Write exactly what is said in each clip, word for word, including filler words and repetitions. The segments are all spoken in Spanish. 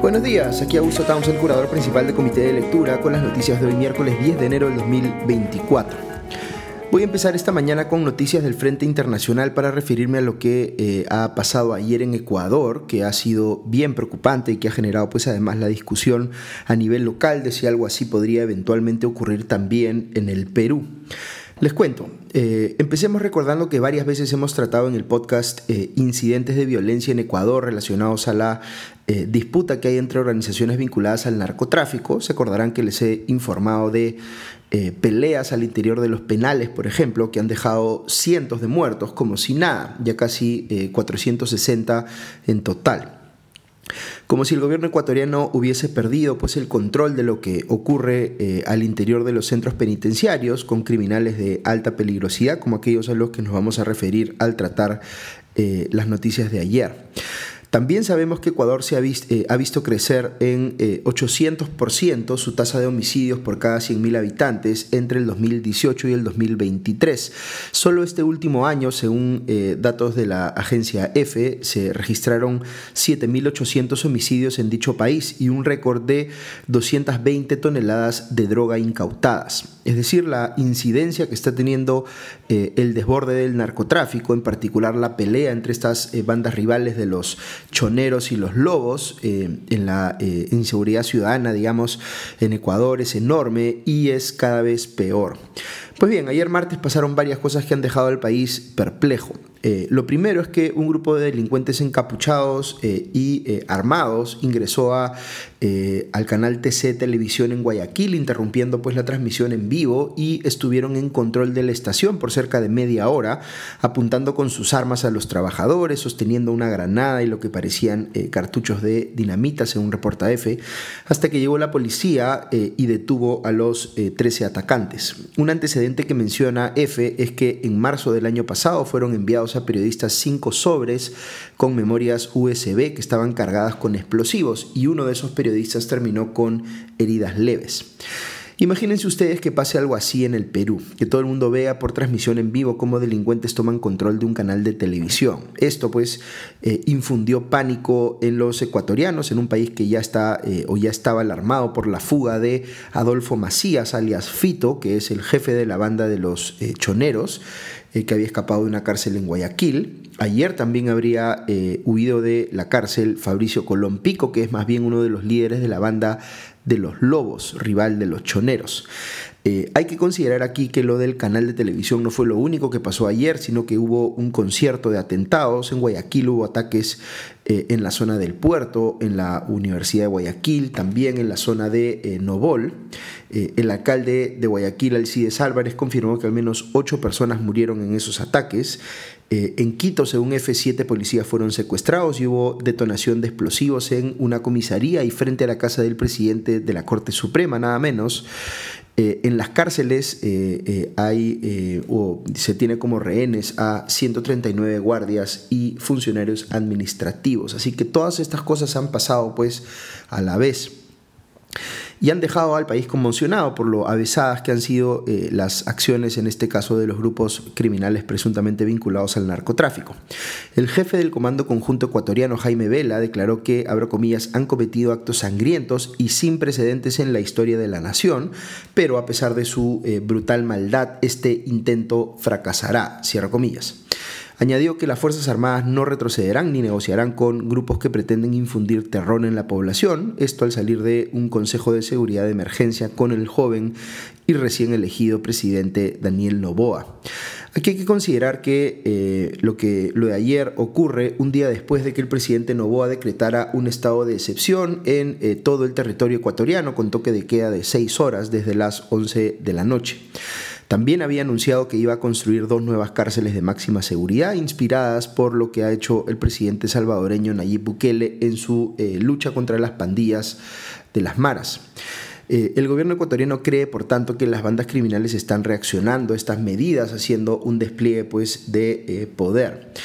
Buenos días, aquí Augusto Townsend, curador principal del Comité de Lectura, con las noticias de hoy miércoles diez de enero del dos mil veinticuatro. Voy a empezar esta mañana con noticias del Frente Internacional para referirme a lo que eh, ha pasado ayer en Ecuador, que ha sido bien preocupante y que ha generado pues además la discusión a nivel local de si algo así podría eventualmente ocurrir también en el Perú. Les cuento, eh, empecemos recordando que varias veces hemos tratado en el podcast eh, incidentes de violencia en Ecuador relacionados a la eh, disputa que hay entre organizaciones vinculadas al narcotráfico. Se acordarán que les he informado de eh, peleas al interior de los penales, por ejemplo, que han dejado cientos de muertos como si nada, ya casi eh, cuatrocientos sesenta en total. Como si el gobierno ecuatoriano hubiese perdido pues, el control de lo que ocurre eh, al interior de los centros penitenciarios con criminales de alta peligrosidad, como aquellos a los que nos vamos a referir al tratar eh, las noticias de ayer. También sabemos que Ecuador se ha, visto, eh, ha visto crecer en eh, ochocientos por ciento su tasa de homicidios por cada cien mil habitantes entre el dos mil dieciocho y el dos mil veintitrés. Solo este último año, según eh, datos de la agencia EFE, se registraron siete mil ochocientos homicidios en dicho país y un récord de doscientas veinte toneladas de droga incautadas. Es decir, la incidencia que está teniendo eh, el desborde del narcotráfico, en particular la pelea entre estas eh, bandas rivales de los choneros y los lobos eh, en la eh, inseguridad ciudadana, digamos, en Ecuador es enorme y es cada vez peor. Pues bien, ayer martes pasaron varias cosas que han dejado al país perplejo. Eh, lo primero es que un grupo de delincuentes encapuchados eh, y eh, armados ingresó a, eh, al canal T C Televisión en Guayaquil, interrumpiendo pues la transmisión en vivo, y estuvieron en control de la estación por cerca de media hora, apuntando con sus armas a los trabajadores, sosteniendo una granada y lo que parecían eh, cartuchos de dinamita, según reporta EFE, hasta que llegó la policía eh, y detuvo a los eh, trece atacantes. Un antecedente que menciona EFE es que en marzo del año pasado fueron enviados a periodistas cinco sobres con memorias U S B que estaban cargadas con explosivos, y uno de esos periodistas terminó con heridas leves. Imagínense ustedes que pase algo así en el Perú, que todo el mundo vea por transmisión en vivo cómo delincuentes toman control de un canal de televisión. Esto pues eh, infundió pánico en los ecuatorianos, en un país que ya está eh, o ya estaba alarmado por la fuga de Adolfo Macías, alias Fito, que es el jefe de la banda de los eh, choneros, eh, que había escapado de una cárcel en Guayaquil. Ayer también habría eh, huido de la cárcel Fabricio Colón Pico, que es más bien uno de los líderes de la banda de los lobos, rival de los choneros. Eh, hay que considerar aquí que lo del canal de televisión no fue lo único que pasó ayer, sino que hubo un concierto de atentados. En Guayaquil hubo ataques eh, en la zona del puerto, en la Universidad de Guayaquil, también en la zona de eh, Nobol. Eh, el alcalde de Guayaquil, Alcides Álvarez, confirmó que al menos ocho personas murieron en esos ataques. Eh, en Quito, según F siete policías fueron secuestrados y hubo detonación de explosivos en una comisaría y frente a la casa del presidente de la Corte Suprema, nada menos. Eh, en las cárceles eh, eh, hay eh, o se tiene como rehenes a ciento treinta y nueve guardias y funcionarios administrativos. Así que todas estas cosas han pasado pues a la vez y han dejado al país conmocionado por lo avesadas que han sido eh, las acciones, en este caso de los grupos criminales presuntamente vinculados al narcotráfico. El jefe del Comando Conjunto Ecuatoriano, Jaime Vela, declaró que, abro comillas, han cometido actos sangrientos y sin precedentes en la historia de la nación, pero a pesar de su eh, brutal maldad, este intento fracasará, cierro comillas. Añadió que las Fuerzas Armadas no retrocederán ni negociarán con grupos que pretenden infundir terror en la población, esto al salir de un Consejo de Seguridad de Emergencia con el joven y recién elegido presidente Daniel Noboa. Aquí hay que considerar que, eh, lo que lo de ayer ocurre un día después de que el presidente Noboa decretara un estado de excepción en eh, todo el territorio ecuatoriano con toque de queda de seis horas desde las once de la noche. También había anunciado que iba a construir dos nuevas cárceles de máxima seguridad, inspiradas por lo que ha hecho el presidente salvadoreño Nayib Bukele en su eh, lucha contra las pandillas de las maras. Eh, el gobierno ecuatoriano cree, por tanto, que las bandas criminales están reaccionando a estas medidas, haciendo un despliegue pues, de eh, poder.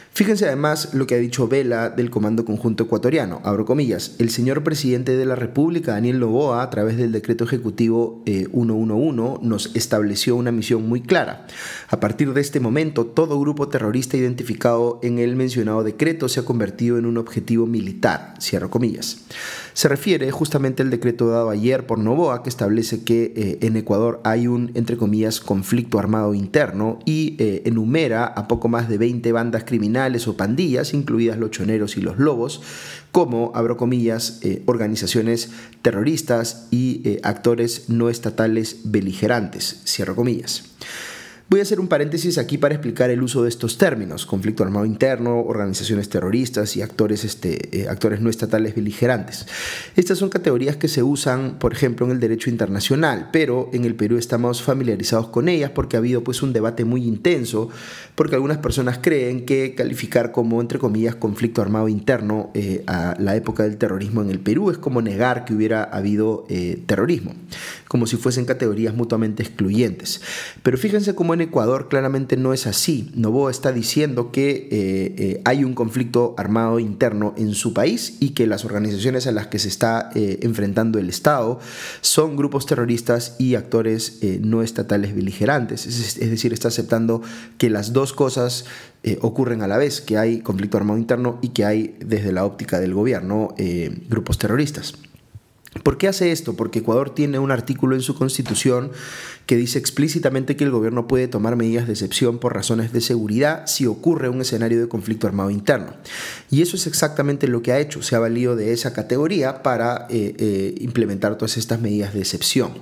Fíjense además lo que ha dicho Vela del Comando Conjunto Ecuatoriano, abro comillas: el señor presidente de la República, Daniel Noboa, a través del decreto ejecutivo eh, ciento once, nos estableció una misión muy clara. A partir de este momento, todo grupo terrorista identificado en el mencionado decreto se ha convertido en un objetivo militar, cierro comillas. Se refiere justamente al decreto dado ayer por Noboa, que establece que eh, en Ecuador hay un, entre comillas, conflicto armado interno y eh, enumera a poco más de veinte bandas criminales o pandillas, incluidas los choneros y los lobos, como, abro comillas, eh, organizaciones terroristas y eh, actores no estatales beligerantes, cierro comillas. Voy a hacer un paréntesis aquí para explicar el uso de estos términos: conflicto armado interno, organizaciones terroristas y actores, este, eh, actores no estatales beligerantes. Estas son categorías que se usan, por ejemplo, en el derecho internacional, pero en el Perú estamos familiarizados con ellas porque ha habido pues un debate muy intenso, porque algunas personas creen que calificar como, entre comillas, conflicto armado interno eh, a la época del terrorismo en el Perú es como negar que hubiera habido eh, terrorismo, como si fuesen categorías mutuamente excluyentes. Pero fíjense cómo en Ecuador claramente no es así. Noboa está diciendo que eh, eh, hay un conflicto armado interno en su país y que las organizaciones a las que se está eh, enfrentando el Estado son grupos terroristas y actores eh, no estatales beligerantes. Es, es decir, está aceptando que las dos cosas eh, ocurren a la vez, que hay conflicto armado interno y que hay, desde la óptica del gobierno, eh, grupos terroristas. ¿Por qué hace esto? Porque Ecuador tiene un artículo en su constitución que dice explícitamente que el gobierno puede tomar medidas de excepción por razones de seguridad si ocurre un escenario de conflicto armado interno. Y eso es exactamente lo que ha hecho. Se ha valido de esa categoría para eh, eh, implementar todas estas medidas de excepción.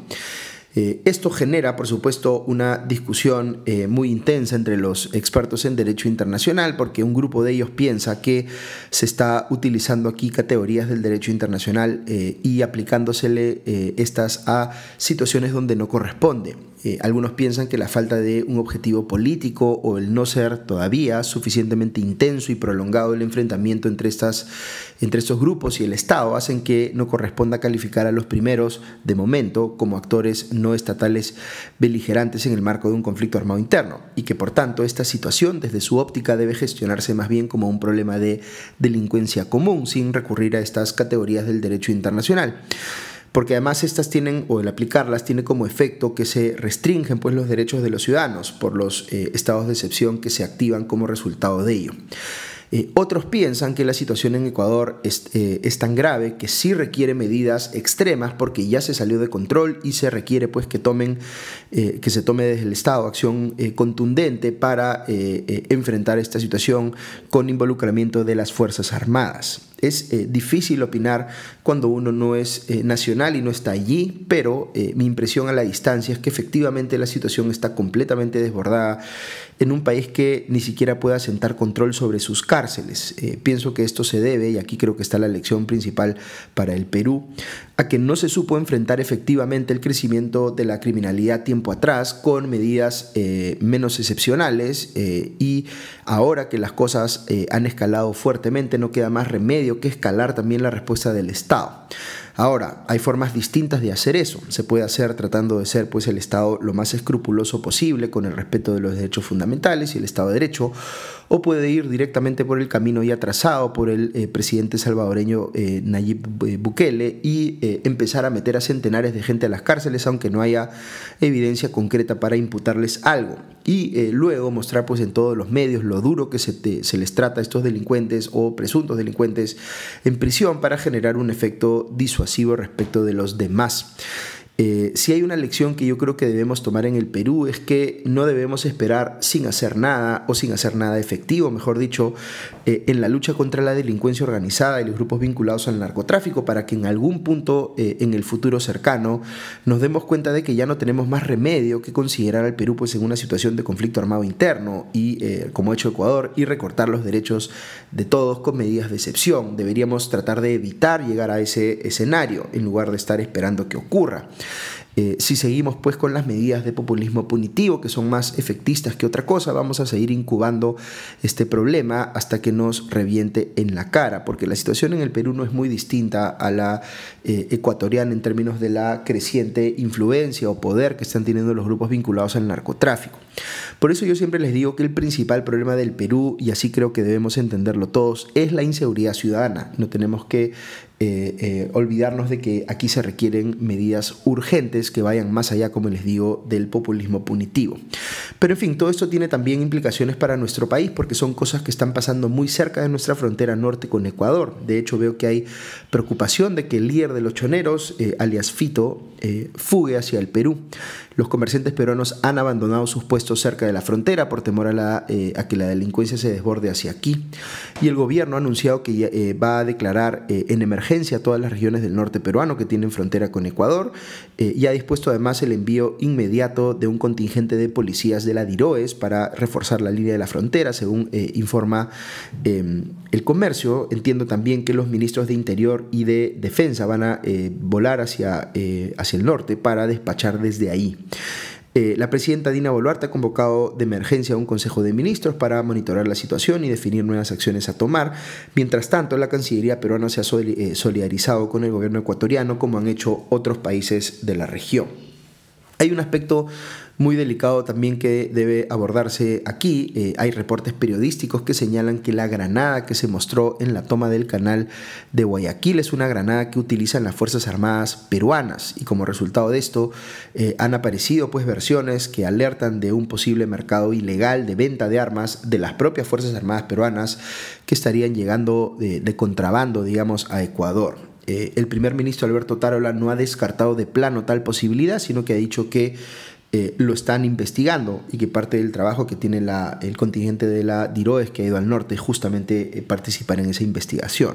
Eh, esto genera, por supuesto, una discusión eh, muy intensa entre los expertos en derecho internacional, porque un grupo de ellos piensa que se está utilizando aquí categorías del derecho internacional eh, y aplicándosele eh, estas a situaciones donde no corresponde. Eh, algunos piensan que la falta de un objetivo político o el no ser todavía suficientemente intenso y prolongado el enfrentamiento entre, estas, entre estos grupos y el Estado hacen que no corresponda calificar a los primeros, de momento, como actores no estatales beligerantes en el marco de un conflicto armado interno, y que por tanto esta situación desde su óptica debe gestionarse más bien como un problema de delincuencia común, sin recurrir a estas categorías del derecho internacional. Porque además estas tienen, o el aplicarlas, tiene como efecto que se restringen pues, los derechos de los ciudadanos por los eh, estados de excepción que se activan como resultado de ello. Eh, otros piensan que la situación en Ecuador es, eh, es tan grave que sí requiere medidas extremas porque ya se salió de control y se requiere pues, que, tomen, eh, que se tome desde el Estado acción eh, contundente para eh, eh, enfrentar esta situación con involucramiento de las Fuerzas Armadas. Es eh, difícil opinar cuando uno no es eh, nacional y no está allí, pero eh, mi impresión a la distancia es que efectivamente la situación está completamente desbordada en un país que ni siquiera puede asentar control sobre sus cárceles. Eh, pienso que esto se debe, y aquí creo que está la lección principal para el Perú, a que no se supo enfrentar efectivamente el crecimiento de la criminalidad tiempo atrás con medidas eh, menos excepcionales eh, y ahora que las cosas eh, han escalado fuertemente no queda más remedio que escalar también la respuesta del Estado. Ahora, hay formas distintas de hacer eso. Se puede hacer tratando de ser pues, el Estado lo más escrupuloso posible con el respeto de los derechos fundamentales y el Estado de Derecho, o puede ir directamente por el camino ya trazado por el eh, presidente salvadoreño eh, Nayib Bukele y eh, empezar a meter a centenares de gente a las cárceles aunque no haya evidencia concreta para imputarles algo. Y eh, luego mostrar pues, en todos los medios lo duro que se, te, se les trata a estos delincuentes o presuntos delincuentes en prisión para generar un efecto disuasivo respecto de los demás. Eh, si hay una lección que yo creo que debemos tomar en el Perú es que no debemos esperar sin hacer nada o sin hacer nada efectivo, mejor dicho, eh, en la lucha contra la delincuencia organizada y los grupos vinculados al narcotráfico para que en algún punto eh, en el futuro cercano nos demos cuenta de que ya no tenemos más remedio que considerar al Perú pues, en una situación de conflicto armado interno y eh, como ha hecho Ecuador y recortar los derechos de todos con medidas de excepción. Deberíamos tratar de evitar llegar a ese escenario en lugar de estar esperando que ocurra. Eh, si seguimos pues con las medidas de populismo punitivo que son más efectistas que otra cosa, vamos a seguir incubando este problema hasta que nos reviente en la cara, porque la situación en el Perú no es muy distinta a la eh, ecuatoriana en términos de la creciente influencia o poder que están teniendo los grupos vinculados al narcotráfico. Por eso yo siempre les digo que el principal problema del Perú, y así creo que debemos entenderlo todos, es la inseguridad ciudadana. No tenemos que eh, eh, olvidarnos de que aquí se requieren medidas urgentes que vayan más allá, como les digo, del populismo punitivo. Pero en fin, todo esto tiene también implicaciones para nuestro país porque son cosas que están pasando muy cerca de nuestra frontera norte con Ecuador. De hecho, veo que hay preocupación de que el líder de los choneros, eh, alias Fito, eh, fugue hacia el Perú. Los comerciantes peruanos han abandonado sus puestos cerca de la frontera por temor a, la, eh, a que la delincuencia se desborde hacia aquí. Y el gobierno ha anunciado que eh, va a declarar eh, en emergencia todas las regiones del norte peruano que tienen frontera con Ecuador eh, y ha dispuesto además el envío inmediato de un contingente de policías de la DIROES para reforzar la línea de la frontera, según eh, informa eh, el comercio. Entiendo también que los ministros de Interior y de Defensa van a eh, volar hacia, eh, hacia el norte para despachar desde ahí. Eh, la presidenta Dina Boluarte ha convocado de emergencia a un consejo de ministros para monitorar la situación y definir nuevas acciones a tomar. Mientras tanto, la Cancillería peruana se ha solidarizado con el gobierno ecuatoriano, como han hecho otros países de la región. Hay un aspecto muy delicado también que debe abordarse aquí. Eh, hay reportes periodísticos que señalan que la granada que se mostró en la toma del canal de Guayaquil es una granada que utilizan las Fuerzas Armadas peruanas, y como resultado de esto eh, han aparecido pues versiones que alertan de un posible mercado ilegal de venta de armas de las propias Fuerzas Armadas peruanas que estarían llegando de, de contrabando, digamos, a Ecuador. Eh, el primer ministro Alberto Tarola no ha descartado de plano tal posibilidad, sino que ha dicho que Eh, lo están investigando y que parte del trabajo que tiene la, el contingente de la DIROES que ha ido al norte es justamente eh, participar en esa investigación.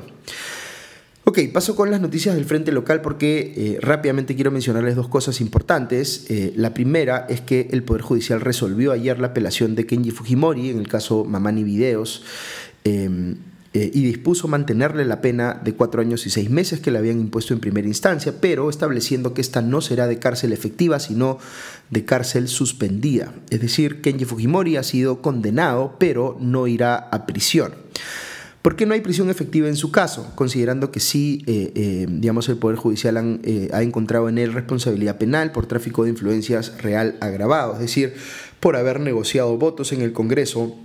Ok, paso con las noticias del frente local porque eh, rápidamente quiero mencionarles dos cosas importantes. Eh, la primera es que el Poder Judicial resolvió ayer la apelación de Kenji Fujimori en el caso Mamani Videos eh, Eh, y dispuso mantenerle la pena de cuatro años y seis meses que le habían impuesto en primera instancia, pero estableciendo que esta no será de cárcel efectiva, sino de cárcel suspendida. Es decir, Kenji Fujimori ha sido condenado, pero no irá a prisión. ¿Por qué no hay prisión efectiva en su caso? Considerando que sí, eh, eh, digamos, el Poder Judicial han, eh, ha encontrado en él responsabilidad penal por tráfico de influencias real agravado, es decir, por haber negociado votos en el Congreso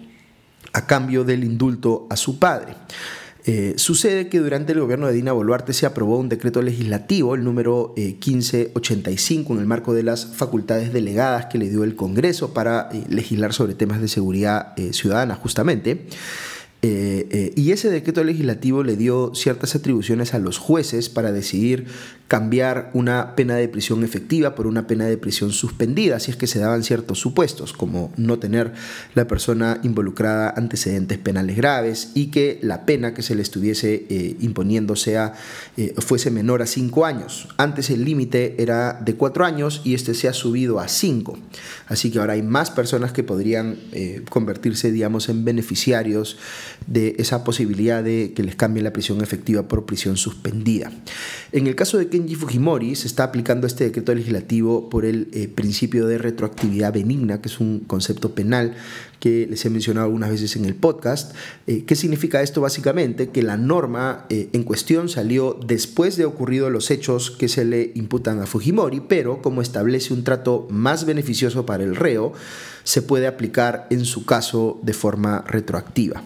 a cambio del indulto a su padre. Eh, sucede que durante el gobierno de Dina Boluarte se aprobó un decreto legislativo, el número eh, quince ochenta y cinco, en el marco de las facultades delegadas que le dio el Congreso para eh, legislar sobre temas de seguridad eh, ciudadana, justamente. Eh, eh, y ese decreto legislativo le dio ciertas atribuciones a los jueces para decidir cambiar una pena de prisión efectiva por una pena de prisión suspendida, si es que se daban ciertos supuestos, como no tener la persona involucrada antecedentes penales graves y que la pena que se le estuviese eh, imponiendo sea, eh, fuese menor a cinco años. Antes el límite era de cuatro años y este se ha subido a cinco. Así que ahora hay más personas que podrían eh, convertirse, digamos, en beneficiarios de esa posibilidad de que les cambie la prisión efectiva por prisión suspendida. En el caso de Kenji Fujimori se está aplicando este decreto legislativo por el eh, principio de retroactividad benigna, que es un concepto penal que les he mencionado algunas veces en el podcast. Eh, ¿Qué significa esto básicamente? Que la norma eh, en cuestión salió después de ocurridos los hechos que se le imputan a Fujimori, pero como establece un trato más beneficioso para el reo, se puede aplicar en su caso de forma retroactiva.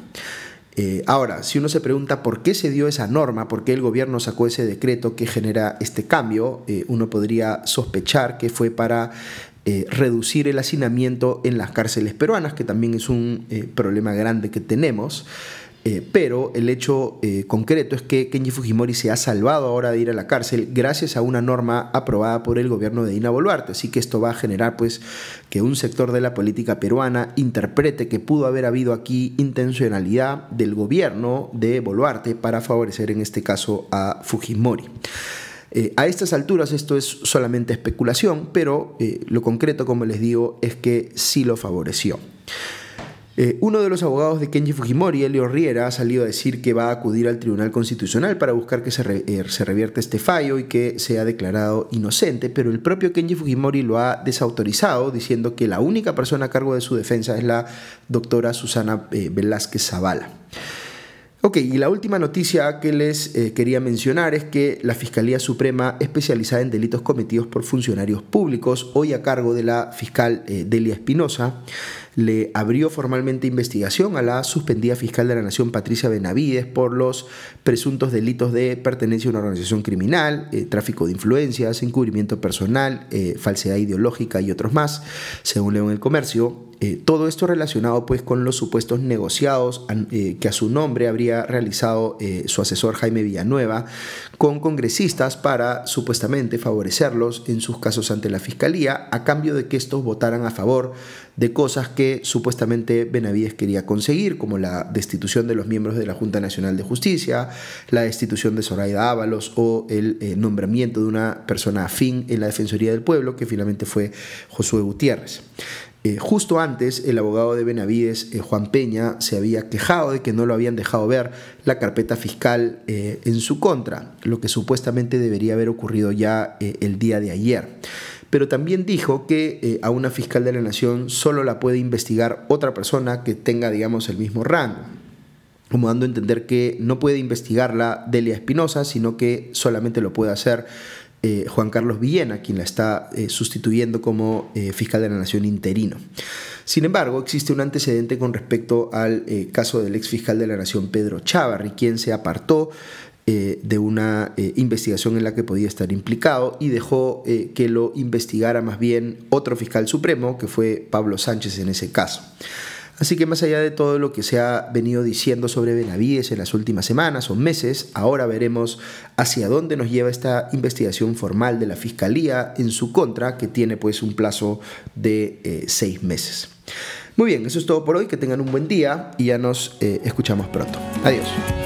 Eh, ahora, si uno se pregunta por qué se dio esa norma, por qué el gobierno sacó ese decreto que genera este cambio, eh, uno podría sospechar que fue para eh, reducir el hacinamiento en las cárceles peruanas, que también es un eh, problema grande que tenemos. Eh, pero el hecho eh, concreto es que Kenji Fujimori se ha salvado ahora de ir a la cárcel gracias a una norma aprobada por el gobierno de Dina Boluarte. Así que esto va a generar pues que un sector de la política peruana interprete que pudo haber habido aquí intencionalidad del gobierno de Boluarte para favorecer en este caso a Fujimori. Eh, a estas alturas esto es solamente especulación, pero eh, lo concreto, como les digo, es que sí lo favoreció. Eh, uno de los abogados de Kenji Fujimori, Elio Riera, ha salido a decir que va a acudir al Tribunal Constitucional para buscar que se, re, eh, se revierta este fallo y que sea declarado inocente, pero el propio Kenji Fujimori lo ha desautorizado, diciendo que la única persona a cargo de su defensa es la doctora Susana eh, Velázquez Zavala. Ok, y la última noticia que les eh, quería mencionar es que la Fiscalía Suprema, especializada en delitos cometidos por funcionarios públicos, hoy a cargo de la fiscal eh, Delia Espinosa, le abrió formalmente investigación a la suspendida fiscal de la Nación, Patricia Benavides, por los presuntos delitos de pertenencia a una organización criminal, eh, tráfico de influencias, encubrimiento personal, eh, falsedad ideológica y otros más, según leo en El Comercio. Eh, todo esto relacionado pues con los supuestos negociados eh, que a su nombre habría realizado eh, su asesor Jaime Villanueva con congresistas para supuestamente favorecerlos en sus casos ante la Fiscalía, a cambio de que estos votaran a favor de cosas que supuestamente Benavides quería conseguir, como la destitución de los miembros de la Junta Nacional de Justicia, la destitución de Zoraida Ábalos o el eh, nombramiento de una persona afín en la Defensoría del Pueblo, que finalmente fue Josué Gutiérrez. Eh, justo antes, el abogado de Benavides, eh, Juan Peña, se había quejado de que no lo habían dejado ver la carpeta fiscal eh, en su contra, lo que supuestamente debería haber ocurrido ya eh, el día de ayer. Pero también dijo que eh, a una fiscal de la Nación solo la puede investigar otra persona que tenga, digamos, el mismo rango, como dando a entender que no puede investigarla Delia Espinosa, sino que solamente lo puede hacer Eh, Juan Carlos Villena, quien la está eh, sustituyendo como eh, fiscal de la Nación interino. Sin embargo, existe un antecedente con respecto al eh, caso del ex fiscal de la Nación, Pedro Chávarri, quien se apartó eh, de una eh, investigación en la que podía estar implicado y dejó eh, que lo investigara más bien otro fiscal supremo, que fue Pablo Sánchez en ese caso. Así que más allá de todo lo que se ha venido diciendo sobre Benavides en las últimas semanas o meses, ahora veremos hacia dónde nos lleva esta investigación formal de la Fiscalía en su contra, que tiene pues un plazo de eh, seis meses. Muy bien, eso es todo por hoy, que tengan un buen día y ya nos eh, escuchamos pronto. Adiós.